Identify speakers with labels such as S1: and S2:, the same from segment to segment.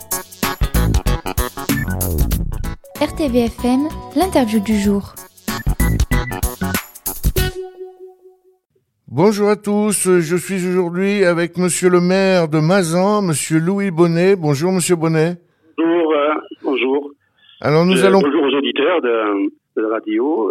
S1: RTVFM, l'interview du jour.
S2: Bonjour à tous, je suis aujourd'hui avec monsieur le maire de Mazan, monsieur Louis Bonnet. Bonjour monsieur Bonnet.
S3: Bonjour.
S2: Alors
S3: Bonjour aux auditeurs de la radio.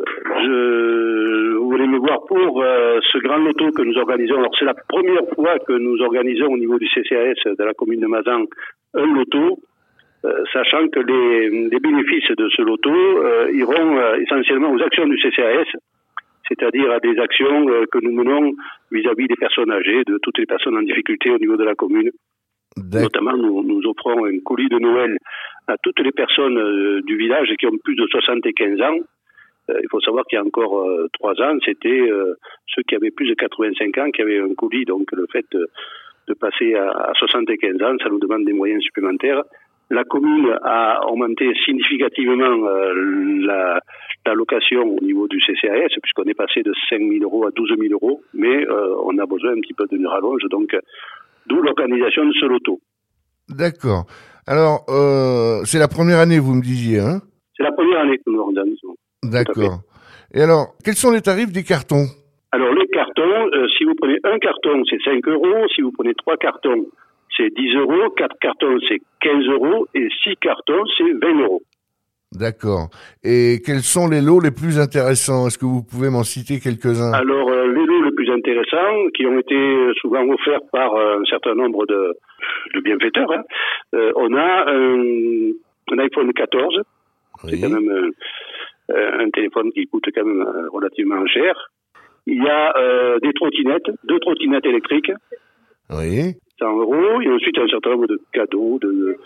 S3: Vous voulez me voir pour ce grand loto que nous organisons. Alors c'est la première fois que nous organisons au niveau du CCAS de la commune de Mazan un loto, sachant que les bénéfices de ce loto iront essentiellement aux actions du CCAS, c'est-à-dire à des actions que nous menons vis-à-vis des personnes âgées, de toutes les personnes en difficulté au niveau de la commune. Notamment, nous offrons un colis de Noël à toutes les personnes du village qui ont plus de 75 ans. Il faut savoir qu'il y a encore 3 ans, c'était ceux qui avaient plus de 85 ans qui avaient un colis. Donc le fait de passer à 75 ans, ça nous demande des moyens supplémentaires. La commune a augmenté significativement l'allocation au niveau du CCAS, puisqu'on est passé de 5 000 euros à 12 000 euros, mais on a besoin un petit peu d'une rallonge, donc d'où l'organisation de ce loto.
S2: D'accord. Alors, c'est la première année, vous me disiez, hein ?
S3: C'est la première année que nous organisons.
S2: D'accord. Et alors, quels sont les tarifs des cartons ?
S3: Alors, les cartons, si vous prenez un carton, c'est 5 euros. Si vous prenez 3 cartons, c'est 10 euros. 4 cartons, c'est 15 euros. Et 6 cartons, c'est 20 euros.
S2: D'accord. Et quels sont les lots les plus intéressants ? Est-ce que vous pouvez m'en citer quelques-uns ?
S3: Alors, les lots les plus intéressants, qui ont été souvent offerts par un certain nombre de bienfaiteurs, on a un iPhone 14. Oui. C'est quand même un téléphone qui coûte quand même relativement cher. Il y a des trottinettes, 2 trottinettes électriques.
S2: Oui.
S3: 100 euros. Et ensuite, un certain nombre de cadeaux, de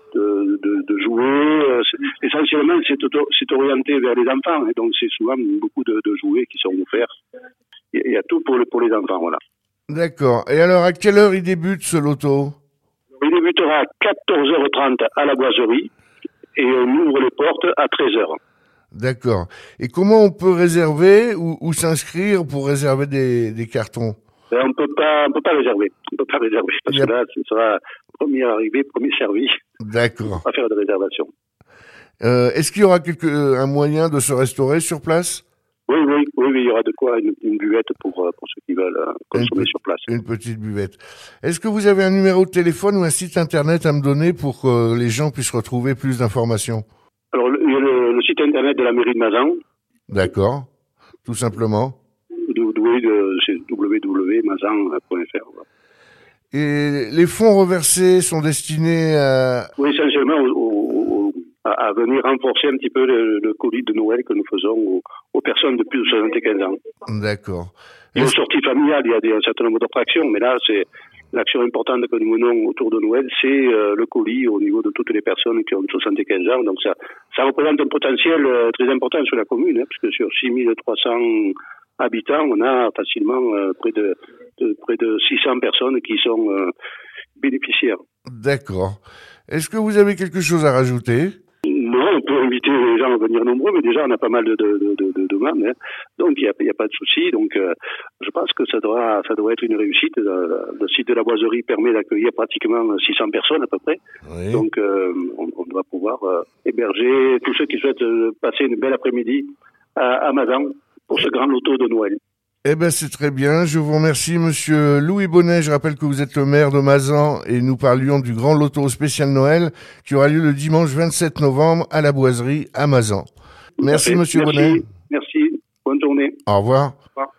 S3: jouets. Essentiellement, c'est orienté vers les enfants. Et donc, c'est souvent beaucoup de jouets qui sont offerts. Il y a tout pour les enfants, voilà.
S2: D'accord. Et alors, à quelle heure il débute ce loto ?
S3: Il débutera à 14h30 à la boiserie et on ouvre les portes à 13h.
S2: D'accord. Et comment on peut réserver ou s'inscrire pour réserver des cartons ?
S3: On peut pas réserver. On peut pas réserver parce que là, ce sera premier arrivé, premier servi.
S2: D'accord.
S3: On va pas faire de réservation.
S2: Est-ce qu'il y aura un moyen de se restaurer sur place ?
S3: Oui, il y aura de quoi, une buvette pour ceux qui veulent consommer sur place.
S2: Une petite buvette. Est-ce que vous avez un numéro de téléphone ou un site internet à me donner pour que les gens puissent retrouver plus d'informations ?
S3: Alors, le site internet de la mairie de Mazan.
S2: D'accord, tout simplement.
S3: C'est www.mazan.fr.
S2: Et les fonds reversés sont destinés à...
S3: Oui, essentiellement à venir renforcer un petit peu le colis de Noël que nous faisons aux personnes de plus de 75 ans.
S2: D'accord.
S3: Et aux sorties familiales, il y a un certain nombre d'autres actions, mais là, c'est l'action importante que nous menons autour de Noël, c'est le colis au niveau de toutes les personnes qui ont 75 ans. Donc ça représente un potentiel très important sur la commune, puisque sur 6300 habitants, on a facilement près de 600 personnes qui sont bénéficiaires.
S2: D'accord. Est-ce que vous avez quelque chose à rajouter ?
S3: Non, on peut inviter les gens à venir nombreux, mais déjà on a pas mal de demandes, donc il y a pas de souci. Donc je pense que ça doit être une réussite. Le site de la boiserie permet d'accueillir pratiquement 600 personnes à peu près. Oui. Donc on doit pouvoir héberger tous ceux qui souhaitent passer une belle après-midi à Mazan pour ce grand loto de Noël.
S2: Eh ben c'est très bien, je vous remercie monsieur Louis Bonnet, je rappelle que vous êtes le maire de Mazan et nous parlions du grand loto spécial Noël qui aura lieu le dimanche 27 novembre à la boiserie à Mazan. Merci monsieur Bonnet.
S3: Merci, bonne journée.
S2: Au revoir.
S3: Au revoir.